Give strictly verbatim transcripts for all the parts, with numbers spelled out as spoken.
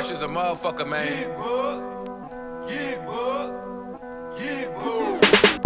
Shit's a motherfucker, man. Yeah, bud. Yeah, bud. Yeah, bud.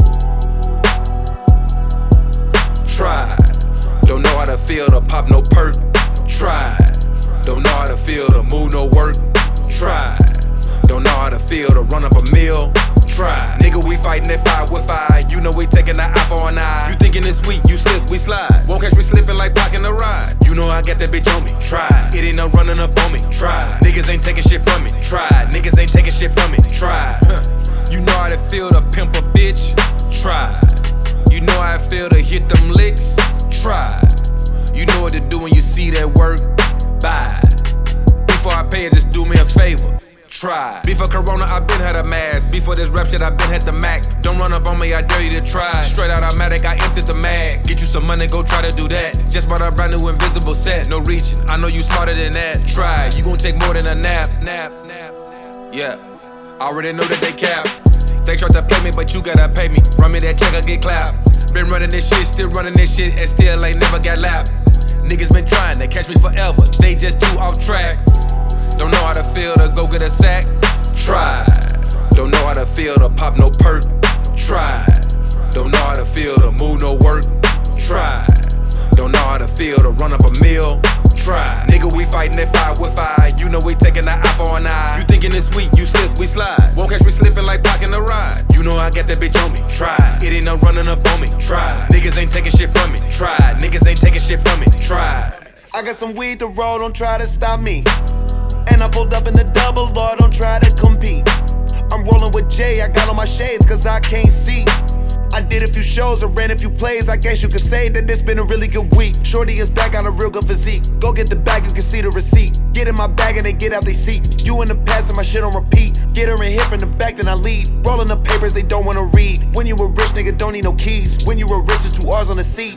Try. Don't know how to feel to pop no perk. Try. Don't know how to feel to move no work. Try. Don't know how to feel to run up a meal. Try. Nigga, we fighting that fire with fire. You know we taking the eye for an eye. You thinking it's sweet, you slip, we slide. Won't catch me slipping like blocking the ride. You know I got that bitch on me. Try. It ain't no running up on me. Try. Niggas ain't taking shit from me. Try. Niggas ain't taking shit from me. Try. You know how to feel to pimp a bitch. Try. You know how I feel to hit them licks. Try. You know what to do when you see that work. Bye. Before I pay it, just do me a favor. Try. Before Corona, I been had a mask. Before this rap shit, I been had the Mac. Don't run up on me, I dare you to try. Straight automatic, I emptied the mag. Get you some money, go try to do that. Just bought a brand new invisible set. No reaching, I know you smarter than that. Try, you gon' take more than a nap. Nap, nap, nap. Yeah, I already know that they cap. They try to play me, but you gotta pay me. Run me that check, I get clapped. Been running this shit, still running this shit, and still ain't never got lapped. Niggas been trying to catch me forever, they just too off track. Don't know how to feel to go get a sack. Try. Don't know how to feel to pop no perk. Try. Don't know how to feel to move no work. Try. Don't know how to feel to run up a meal. Try. Nigga, we fighting that fire with fire. You know we taking the eye for an eye. You thinking it's sweet, you slip, we slide. Won't catch me slipping like blocking the ride. You know I got that bitch on me. Try. It ain't no running up on me. Try. Niggas ain't taking shit from me. Try. Niggas ain't taking shit from me. Try. I got some weed to roll, don't try to stop me. And I pulled up in the double, Lord, don't try to compete. I'm rolling with Jay, I got on my shades cause I can't see. I did a few shows, I ran a few plays, I guess you could say that it's been a really good week. Shorty is back on a real good physique. Go get the bag, you can see the receipt. Get in my bag and they get out they seat. You in the past and my shit on repeat. Get her in here from the back, then I leave. Rolling the papers they don't wanna read. When you a rich nigga, don't need no keys. When you a rich, it's two R's on the seat.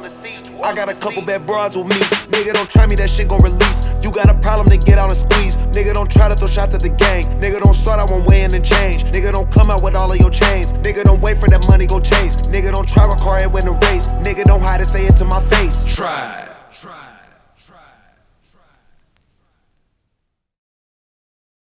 I got a couple bad broads with me. Nigga, don't try me, that shit gon' release. You got a problem, then get out and squeeze. Nigga, don't try to throw shots at the gang. Nigga, don't start out one way and then change. Nigga, don't come out with all of your chains. Nigga, don't wait for that money, go chase. Nigga, don't try my car and win the race. Nigga, don't hide and say it to my face. Try. Try.